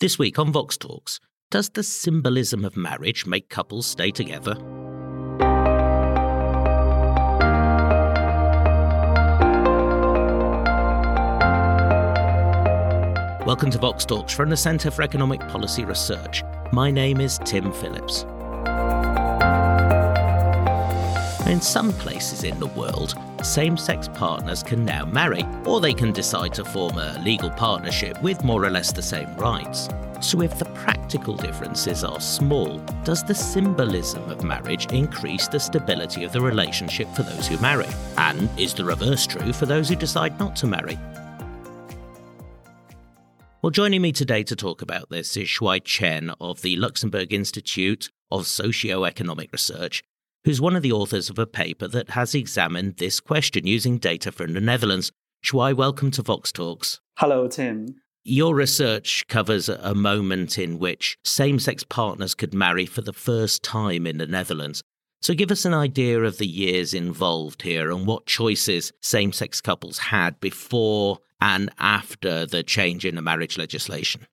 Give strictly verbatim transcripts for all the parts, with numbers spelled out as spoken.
This week on Vox Talks, does the symbolism of marriage make couples stay together? Welcome to Vox Talks from the Centre for Economic Policy Research. My name is Tim Phillips. In some places in the world, same-sex partners can now marry, or they can decide to form a legal partnership with more or less the same rights. So if the practical differences are small, does the symbolism of marriage increase the stability of the relationship for those who marry? And is the reverse true for those who decide not to marry? Well, joining me today to talk about this is Shuai Chen of the Luxembourg Institute of Socio-Economic Research, who's one of the authors of a paper that has examined this question using data from the Netherlands. Shuai, welcome to Vox Talks. Hello, Tim. Your research covers a moment in which same-sex partners could marry for the first time in the Netherlands. So give us an idea of the years involved here and what choices same-sex couples had before and after the change in the marriage legislation.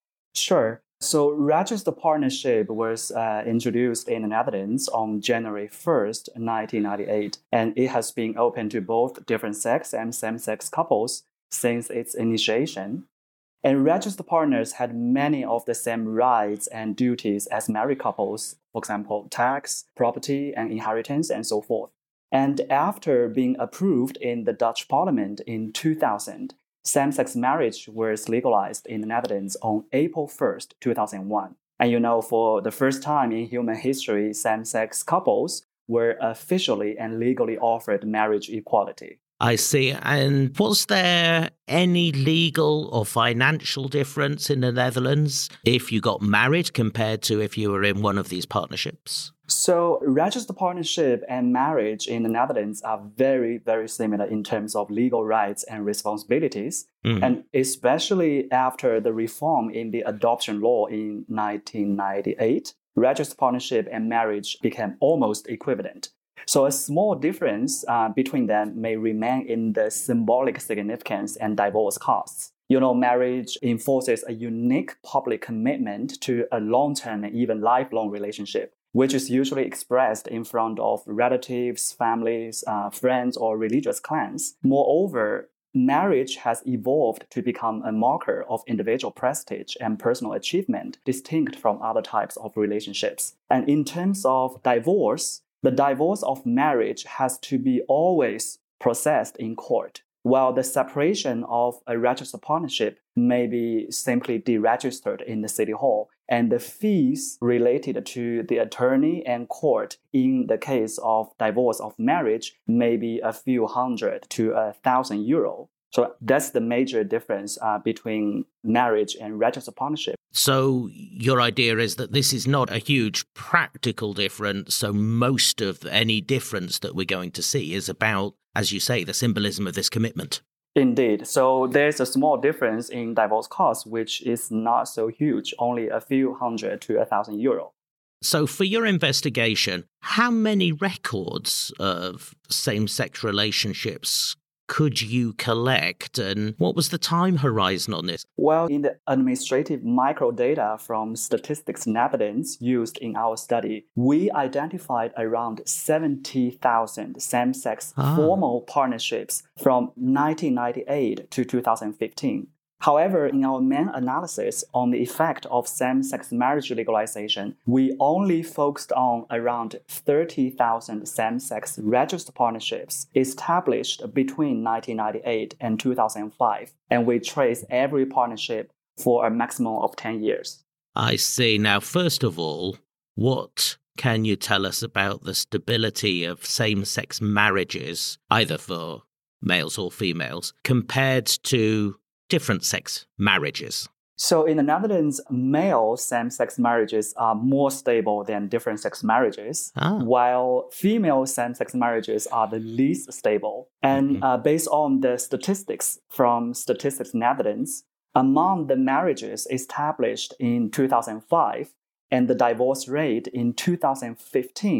Sure. So registered partnership was uh, introduced in the Netherlands on January first, nineteen ninety-eight, and it has been open to both different sex and same-sex couples since its initiation. And registered partners had many of the same rights and duties as married couples, for example, tax, property, and inheritance, and so forth. And after being approved in the Dutch Parliament in two thousand, same-sex marriage was legalized in the Netherlands on April first, two thousand one. And you know, for the first time in human history, same-sex couples were officially and legally offered marriage equality. I see. And was there any legal or financial difference in the Netherlands if you got married compared to if you were in one of these partnerships? So registered partnership and marriage in the Netherlands are very, very similar in terms of legal rights and responsibilities. Mm-hmm. And especially after the reform in the adoption law in nineteen ninety-eight, registered partnership and marriage became almost equivalent. So a small difference uh, between them may remain in the symbolic significance and divorce costs. You know, marriage enforces a unique public commitment to a long-term and even lifelong relationship, which is usually expressed in front of relatives, families, uh, friends, or religious clans. Moreover, marriage has evolved to become a marker of individual prestige and personal achievement, distinct from other types of relationships. And in terms of divorce, the divorce of marriage has to be always processed in court, while the separation of a registered partnership may be simply deregistered in the city hall, and the fees related to the attorney and court in the case of divorce of marriage may be a few hundred to a thousand euro. So that's the major difference uh, between marriage and registered partnership. So your idea is that this is not a huge practical difference, so most of any difference that we're going to see is about, as you say, the symbolism of this commitment. Indeed. So there's a small difference in divorce costs, which is not so huge, only a few hundred to a thousand euro. So for your investigation, how many records of same-sex relationships could you collect, and what was the time horizon on this? Well, in the administrative microdata from Statistics Netherlands used in our study, we identified around seventy thousand same-sex ah. formal partnerships from nineteen ninety-eight to two thousand fifteen. However, in our main analysis on the effect of same-sex marriage legalization, we only focused on around thirty thousand same-sex registered partnerships established between nineteen ninety-eight and two thousand five, and we traced every partnership for a maximum of ten years. I see. Now, first of all, what can you tell us about the stability of same-sex marriages, either for males or females, compared to different sex marriages? So in the Netherlands, male same-sex marriages are more stable than different sex marriages, ah. while female same-sex marriages are the least stable. And mm-hmm. uh, based on the statistics from Statistics Netherlands, among the marriages established in two thousand five and the divorce rate in two thousand fifteen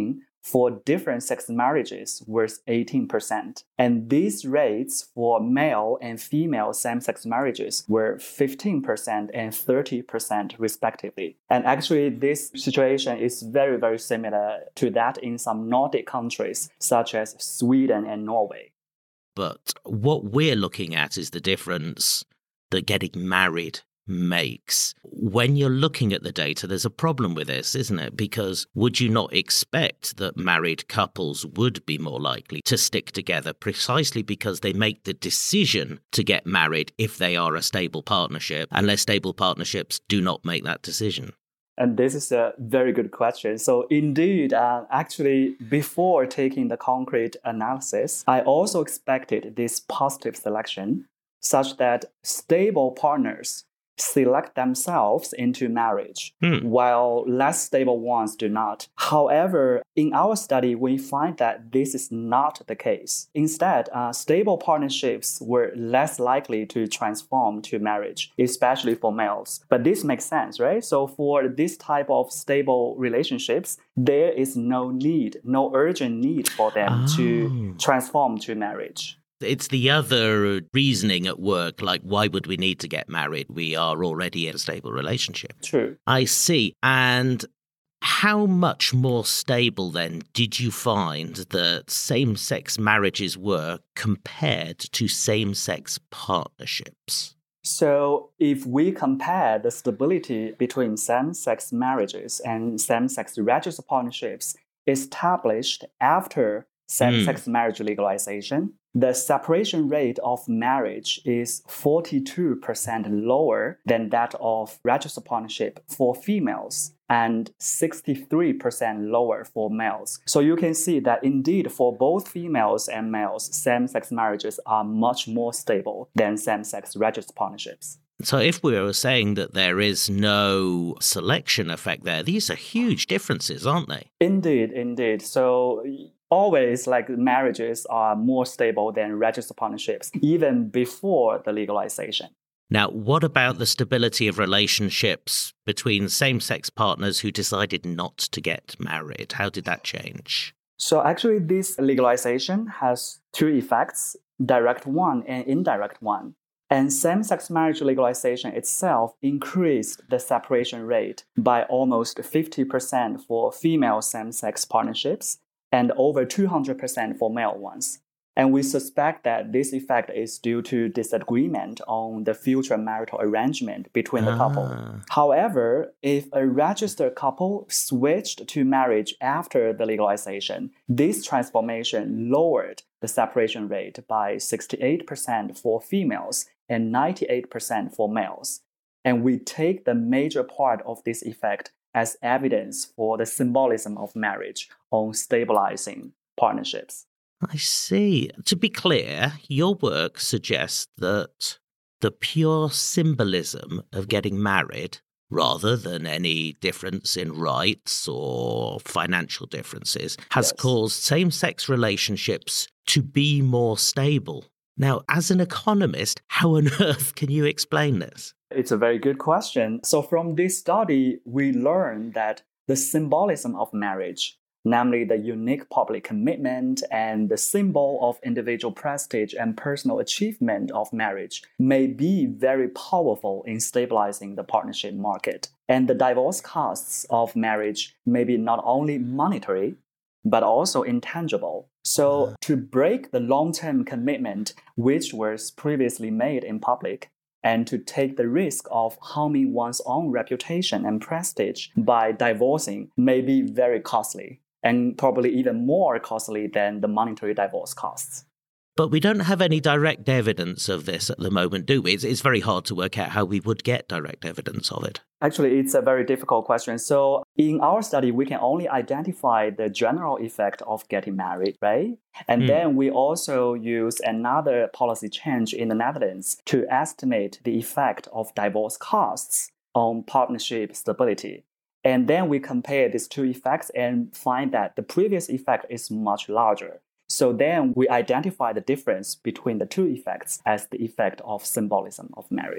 for different sex marriages was eighteen percent. And these rates for male and female same-sex marriages were fifteen percent and thirty percent respectively. And actually, this situation is very, very similar to that in some Nordic countries, such as Sweden and Norway. But what we're looking at is the difference that getting married makes. When you're looking at the data, there's a problem with this, isn't it? Because would you not expect that married couples would be more likely to stick together precisely because they make the decision to get married if they are a stable partnership, and less stable partnerships do not make that decision? And this is a very good question. So indeed, uh, actually, before taking the concrete analysis, I also expected this positive selection such that stable partners select themselves into marriage, hmm. while less stable ones do not. However, in our study, we find that this is not the case. Instead, uh, stable partnerships were less likely to transform to marriage, especially for males. But this makes sense, right? So for this type of stable relationships, there is no need, no urgent need for them oh. to transform to marriage. It's the other reasoning at work, like, why would we need to get married? We are already in a stable relationship. True. I see. And how much more stable, then, did you find that same-sex marriages were compared to same-sex partnerships? So if we compare the stability between same-sex marriages and same-sex registered partnerships established after same-sex mm. marriage legalization, the separation rate of marriage is forty-two percent lower than that of registered partnership for females and sixty-three percent lower for males. So you can see that indeed for both females and males, same-sex marriages are much more stable than same-sex registered partnerships. So if we were saying that there is no selection effect there, these are huge differences, aren't they? Indeed, indeed. So always, like, marriages are more stable than registered partnerships, even before the legalization. Now, what about the stability of relationships between same-sex partners who decided not to get married? How did that change? So actually, this legalization has two effects, direct one and indirect one. And same-sex marriage legalization itself increased the separation rate by almost fifty percent for female same-sex partnerships and over two hundred percent for male ones. And we suspect that this effect is due to disagreement on the future marital arrangement between the ah. couple. However, if a registered couple switched to marriage after the legalization, this transformation lowered the separation rate by sixty-eight percent for females and ninety-eight percent for males. And we take the major part of this effect as evidence for the symbolism of marriage on stabilizing partnerships. I see. To be clear, your work suggests that the pure symbolism of getting married, rather than any difference in rights or financial differences, has yes. caused same-sex relationships to be more stable. Now, as an economist, how on earth can you explain this? It's a very good question. So from this study, we learned that the symbolism of marriage, namely the unique public commitment and the symbol of individual prestige and personal achievement of marriage, may be very powerful in stabilizing the partnership market. And the divorce costs of marriage may be not only monetary, but also intangible. So to break the long-term commitment which was previously made in public, and to take the risk of harming one's own reputation and prestige by divorcing may be very costly, and probably even more costly than the monetary divorce costs. But we don't have any direct evidence of this at the moment, do we? It's, it's very hard to work out how we would get direct evidence of it. Actually, it's a very difficult question. So in our study, we can only identify the general effect of getting married, right? And mm. then we also use another policy change in the Netherlands to estimate the effect of divorce costs on partnership stability. And then we compare these two effects and find that the previous effect is much larger. So then we identify the difference between the two effects as the effect of symbolism of marriage.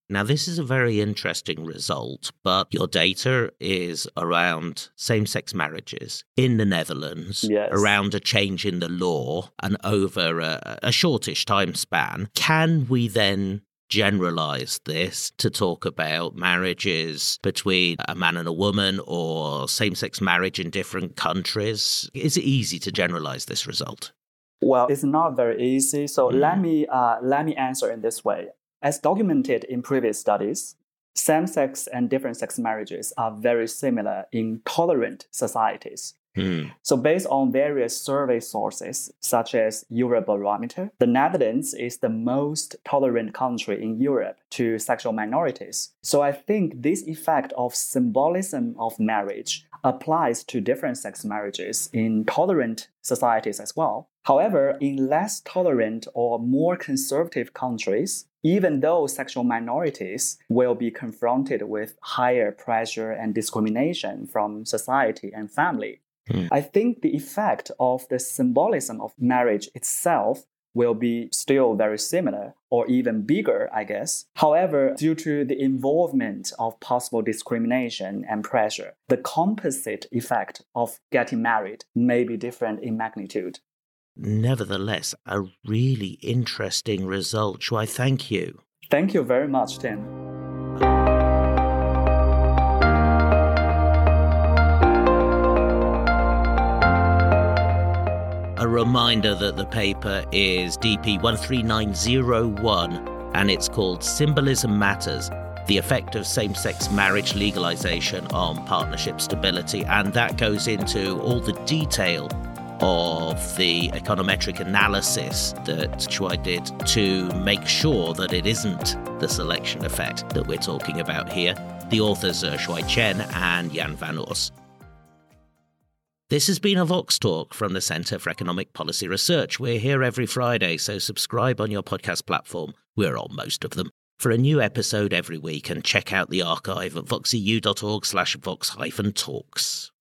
Now, this is a very interesting result, but your data is around same-sex marriages in the Netherlands, yes. around a change in the law and over a, a shortish time span. Can we then generalize this to talk about marriages between a man and a woman or same-sex marriage in different countries? Is it easy to generalize this result? Well, it's not very easy. So mm. let me uh, let me answer in this way. As documented in previous studies, same-sex and different-sex marriages are very similar in tolerant societies. Mm. So based on various survey sources, such as Eurobarometer, the Netherlands is the most tolerant country in Europe to sexual minorities. So I think this effect of symbolism of marriage applies to different-sex marriages in tolerant societies as well. However, in less tolerant or more conservative countries, even though sexual minorities will be confronted with higher pressure and discrimination from society and family, mm. I think the effect of the symbolism of marriage itself will be still very similar or even bigger, I guess. However, due to the involvement of possible discrimination and pressure, the composite effect of getting married may be different in magnitude. Nevertheless, a really interesting result. Shuai, thank you. Thank you very much, Tim. A reminder that the paper is D P one three nine zero one and it's called Symbolism Matters, the effect of same-sex marriage legalization on partnership stability. And that goes into all the detail of the econometric analysis that Shuai did to make sure that it isn't the selection effect that we're talking about here. The authors are Shuai Chen and Jan van Oors. This has been a Vox Talk from the Centre for Economic Policy Research. We're here every Friday, so subscribe on your podcast platform. We're on most of them. For a new episode every week, and check out the archive at voxeu dot org slash vox hyphen talks.